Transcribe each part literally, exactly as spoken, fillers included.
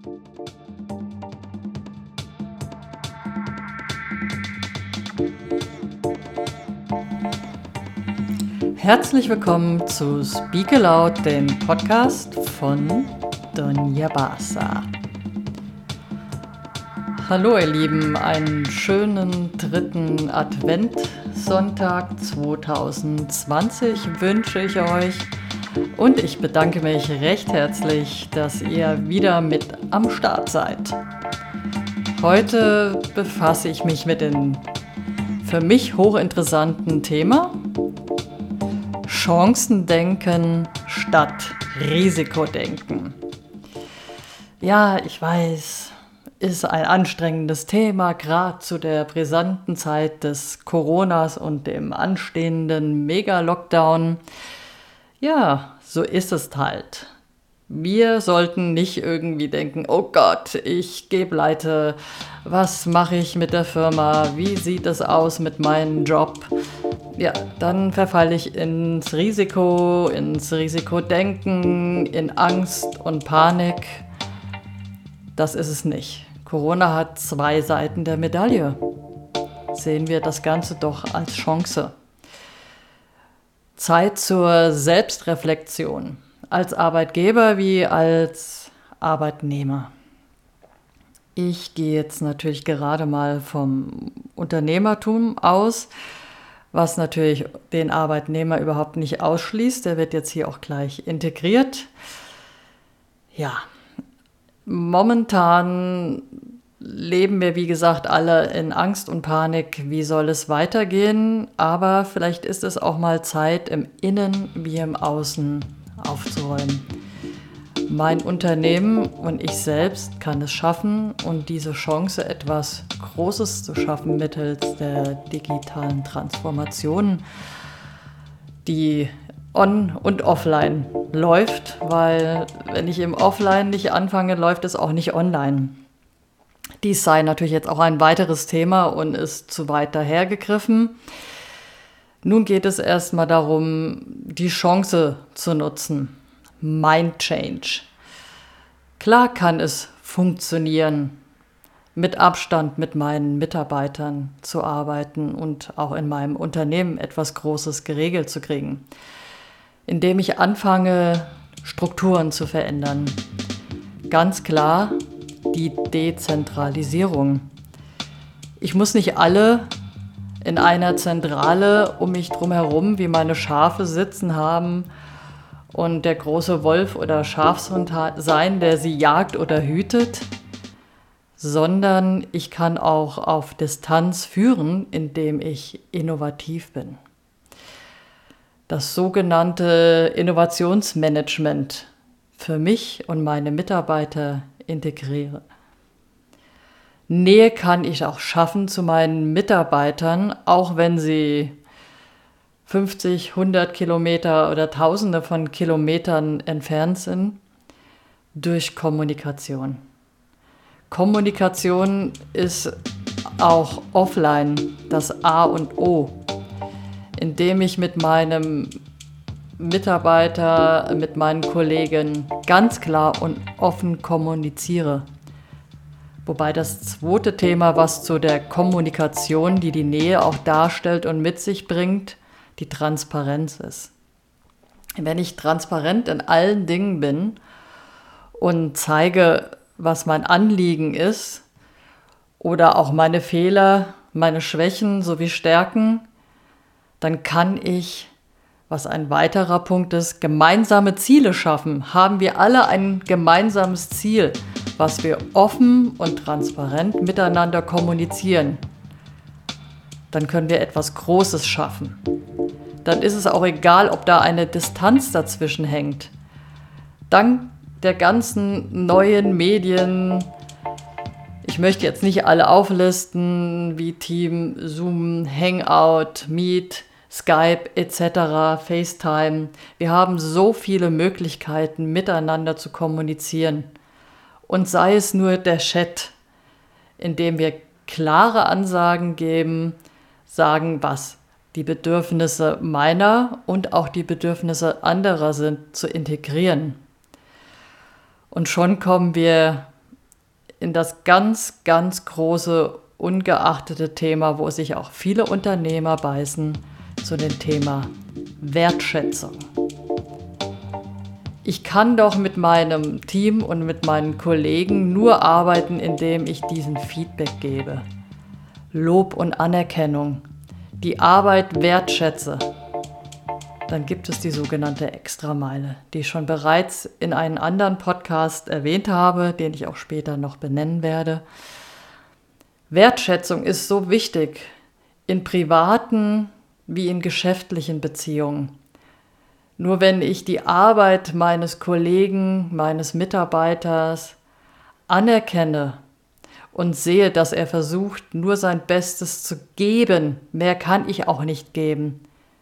Herzlich willkommen zu Speak Aloud, dem Podcast von Donja Basa. Hallo ihr Lieben, einen schönen dritten Adventssonntag zwanzig zwanzig wünsche ich euch und ich bedanke mich recht herzlich, dass ihr wieder mit am Start seid. Heute befasse ich mich mit dem für mich hochinteressanten Thema Chancendenken statt Risikodenken. Ja, ich weiß, ist ein anstrengendes Thema, gerade zu der brisanten Zeit des Coronas und dem anstehenden Mega-Lockdown. Ja, so ist es halt. Wir sollten nicht irgendwie denken, oh Gott, ich gehe pleite, was mache ich mit der Firma, wie sieht es aus mit meinem Job? Ja, dann verfalle ich ins Risiko, ins Risikodenken, in Angst und Panik. Das ist es nicht. Corona hat zwei Seiten der Medaille. Sehen wir das Ganze doch als Chance. Zeit zur Selbstreflexion. Als Arbeitgeber wie als Arbeitnehmer. Ich gehe jetzt natürlich gerade mal vom Unternehmertum aus, was natürlich den Arbeitnehmer überhaupt nicht ausschließt. Der wird jetzt hier auch gleich integriert. Ja, momentan leben wir, wie gesagt, alle in Angst und Panik. Wie soll es weitergehen? Aber vielleicht ist es auch mal Zeit, im Innen wie im Außen aufzuräumen. Mein Unternehmen und ich selbst kann es schaffen und diese Chance, etwas Großes zu schaffen mittels der digitalen Transformation, die on- und offline läuft, weil wenn ich im Offline nicht anfange, läuft es auch nicht online. Dies sei natürlich jetzt auch ein weiteres Thema und ist zu weit dahergegriffen. Nun geht es erstmal darum, die Chance zu nutzen. Mind Change. Klar kann es funktionieren, mit Abstand mit meinen Mitarbeitern zu arbeiten und auch in meinem Unternehmen etwas Großes geregelt zu kriegen, indem ich anfange, Strukturen zu verändern. Ganz klar die Dezentralisierung. Ich muss nicht alle in einer Zentrale um mich drum herum wie meine Schafe sitzen haben und der große Wolf oder Schafshund sein, der sie jagt oder hütet, sondern ich kann auch auf Distanz führen, indem ich innovativ bin. Das sogenannte Innovationsmanagement für mich und meine Mitarbeiter integriere. Nähe kann ich auch schaffen zu meinen Mitarbeitern, auch wenn sie fünfzig, hundert Kilometer oder Tausende von Kilometern entfernt sind, durch Kommunikation. Kommunikation ist auch offline das A und O, indem ich mit meinem Mitarbeiter, mit meinen Kollegen ganz klar und offen kommuniziere. Wobei das zweite Thema, was zu der Kommunikation, die die Nähe auch darstellt und mit sich bringt, die Transparenz ist. Wenn ich transparent in allen Dingen bin und zeige, was mein Anliegen ist oder auch meine Fehler, meine Schwächen sowie Stärken, dann kann ich, was ein weiterer Punkt ist, gemeinsame Ziele schaffen. Haben wir alle ein gemeinsames Ziel, was wir offen und transparent miteinander kommunizieren, dann können wir etwas Großes schaffen. Dann ist es auch egal, ob da eine Distanz dazwischen hängt. Dank der ganzen neuen Medien, ich möchte jetzt nicht alle auflisten, wie Team, Zoom, Hangout, Meet, Skype et cetera, FaceTime. Wir haben so viele Möglichkeiten, miteinander zu kommunizieren. Und sei es nur der Chat, in dem wir klare Ansagen geben, sagen, was die Bedürfnisse meiner und auch die Bedürfnisse anderer sind, zu integrieren. Und schon kommen wir in das ganz, ganz große, ungeachtete Thema, wo sich auch viele Unternehmer beißen, zu dem Thema Wertschätzung. Ich kann doch mit meinem Team und mit meinen Kollegen nur arbeiten, indem ich diesen Feedback gebe. Lob und Anerkennung, die Arbeit wertschätze. Dann gibt es die sogenannte Extrameile, die ich schon bereits in einem anderen Podcast erwähnt habe, den ich auch später noch benennen werde. Wertschätzung ist so wichtig in privaten wie in geschäftlichen Beziehungen. Nur wenn ich die Arbeit meines Kollegen, meines Mitarbeiters anerkenne und sehe, dass er versucht, nur sein Bestes zu geben, mehr kann ich auch nicht geben,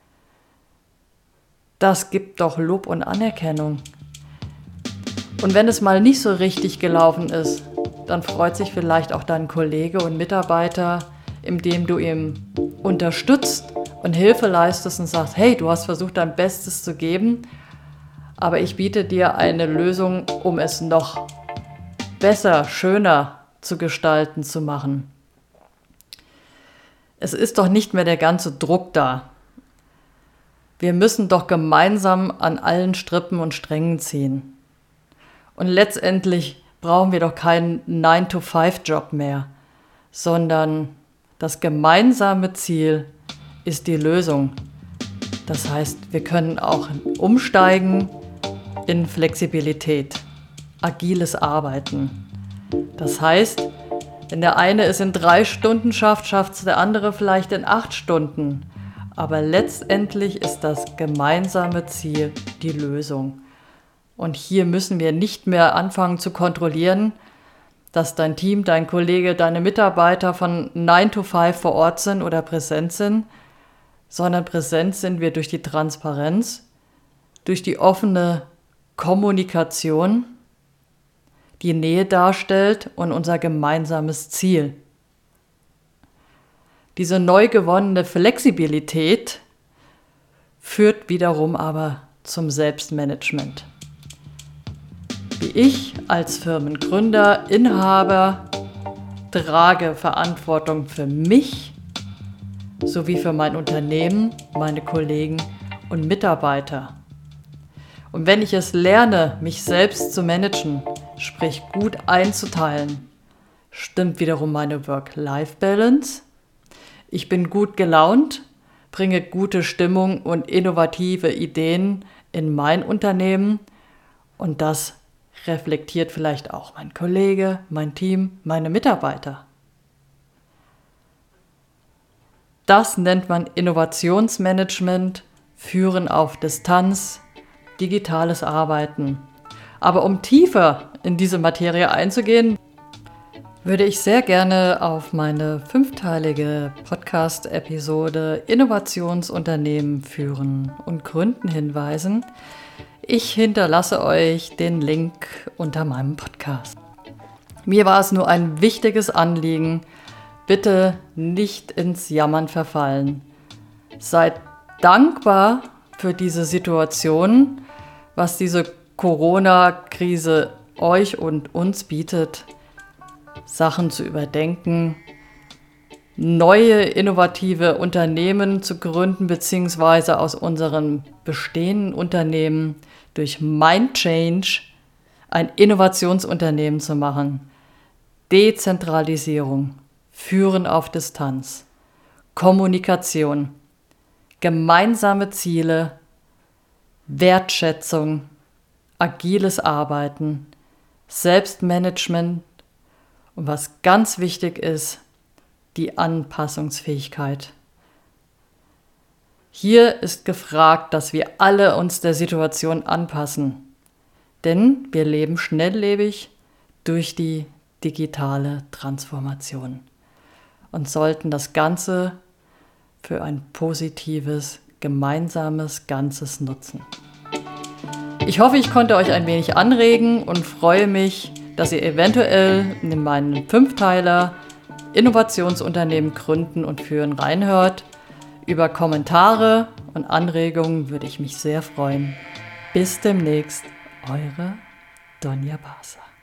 das gibt doch Lob und Anerkennung. Und wenn es mal nicht so richtig gelaufen ist, dann freut sich vielleicht auch dein Kollege und Mitarbeiter, indem du ihm unterstützt und Hilfe leistest und sagst, hey, du hast versucht, dein Bestes zu geben, aber ich biete dir eine Lösung, um es noch besser, schöner zu gestalten, zu machen. Es ist doch nicht mehr der ganze Druck da. Wir müssen doch gemeinsam an allen Strippen und Strängen ziehen. Und letztendlich brauchen wir doch keinen nine to five Job mehr, sondern das gemeinsame Ziel ist die Lösung. Das heißt, wir können auch umsteigen in Flexibilität, agiles Arbeiten. Das heißt, wenn der eine es in drei Stunden schafft, schafft es der andere vielleicht in acht Stunden. Aber letztendlich ist das gemeinsame Ziel die Lösung. Und hier müssen wir nicht mehr anfangen zu kontrollieren, dass dein Team, dein Kollege, deine Mitarbeiter von nine to five vor Ort sind oder präsent sind, sondern präsent sind wir durch die Transparenz, durch die offene Kommunikation, die Nähe darstellt und unser gemeinsames Ziel. Diese neu gewonnene Flexibilität führt wiederum aber zum Selbstmanagement. Wie ich als Firmengründer, Inhaber trage Verantwortung für mich sowie für mein Unternehmen, meine Kollegen und Mitarbeiter. Und wenn ich es lerne, mich selbst zu managen, sprich gut einzuteilen, stimmt wiederum meine Work-Life-Balance. Ich bin gut gelaunt, bringe gute Stimmung und innovative Ideen in mein Unternehmen und das reflektiert vielleicht auch mein Kollege, mein Team, meine Mitarbeiter. Das nennt man Innovationsmanagement, Führen auf Distanz, digitales Arbeiten. Aber um tiefer in diese Materie einzugehen, würde ich sehr gerne auf meine fünfteilige Podcast-Episode Innovationsunternehmen führen und gründen hinweisen. Ich hinterlasse euch den Link unter meinem Podcast. Mir war es nur ein wichtiges Anliegen, bitte nicht ins Jammern verfallen. Seid dankbar für diese Situation, was diese Corona-Krise euch und uns bietet, Sachen zu überdenken, neue innovative Unternehmen zu gründen, beziehungsweise aus unseren bestehenden Unternehmen durch Mindchange ein Innovationsunternehmen zu machen. Dezentralisierung, Führen auf Distanz, Kommunikation, gemeinsame Ziele, Wertschätzung, agiles Arbeiten, Selbstmanagement und was ganz wichtig ist, die Anpassungsfähigkeit. Hier ist gefragt, dass wir alle uns der Situation anpassen, denn wir leben schnelllebig durch die digitale Transformation und sollten das Ganze für ein positives, gemeinsames Ganzes nutzen. Ich hoffe, ich konnte euch ein wenig anregen und freue mich, dass ihr eventuell in meinen Fünfteiler Innovationsunternehmen gründen und führen reinhört. Über Kommentare und Anregungen würde ich mich sehr freuen. Bis demnächst, eure Donja Barser.